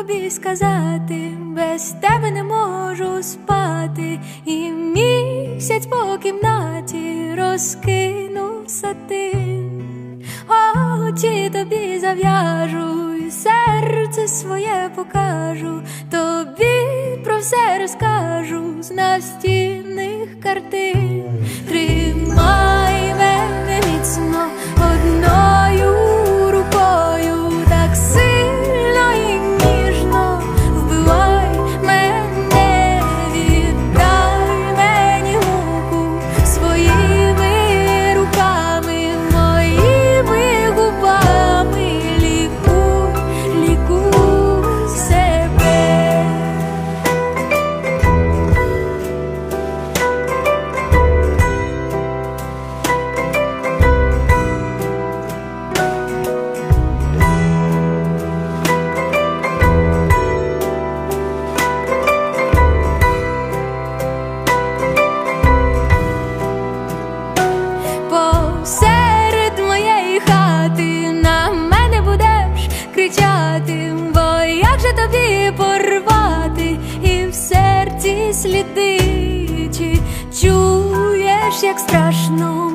тобі сказати, без тебе не можу спати, і місяць по кімнаті розкинув сатин. Очі тобі зав'яжу, і серце своє покажу, тобі про все розкажу з настінних картин. Тримай мене міцно одною рукою, так сильно і ніжно вбивай мене, віддай мені муку своїми руками, моїми губами, лікуй, лікуй себе. Посеред моєї хати на мене будеш кричати, бо як же тобі порвати і в серці сліди? Чи чуєш, як страшно